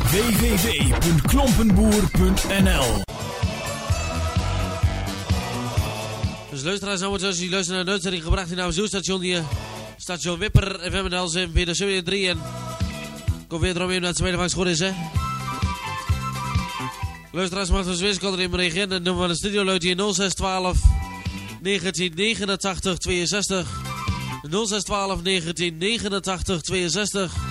www.klompenboer.nl. Dus luisteraars, nou als jullie luisteren naar de uitzending gebracht in het station hier. Station Wipper, FM en LZM 473 en kom weer erom in dat het middenvangs goed is, hè. Luisteraars, mag dus wezen, kan er in reageren. De nummer van de studio luidt hier 0612 1989 62. 0612 1989 62.